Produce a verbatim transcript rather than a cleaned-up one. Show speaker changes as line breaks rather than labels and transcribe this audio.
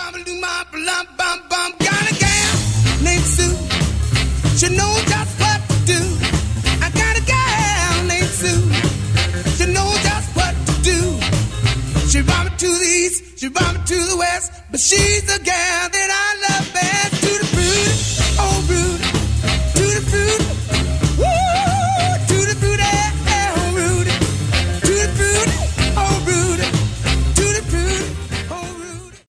Got a gal named Sue. She knows just what to do. I got a gal named Sue. She knows just what to do. She brought me to the east, she brought me to the west, but she's the gal that I love best.